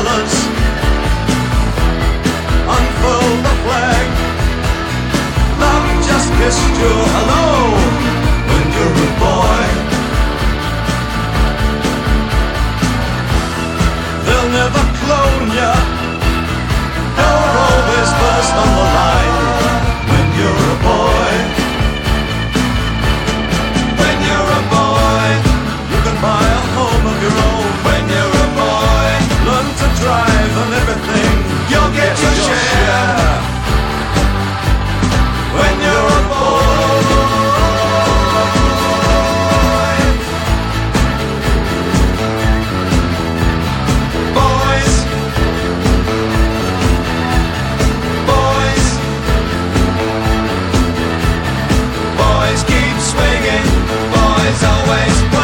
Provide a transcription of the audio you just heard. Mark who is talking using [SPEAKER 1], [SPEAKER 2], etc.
[SPEAKER 1] colours, unfurl the flag. Love just kissed you hello when you're a boy. They'll never clone ya, you're always first on the line when you're a boy. When you're a boy, you can buy a home of your own. When you're a boy, learn to drive and everything, you'll get your share. When you're a boy, boys, boys, boys keep swinging, boys always.